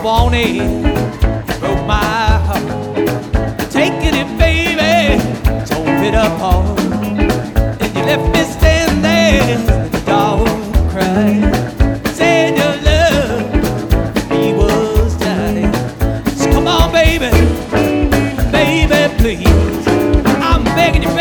on in, broke my heart. Taking it, baby, tore it apart. And you left me standing there in the dark, crying, saying your love for me was dying. So come on, baby, baby, please, I'm begging you.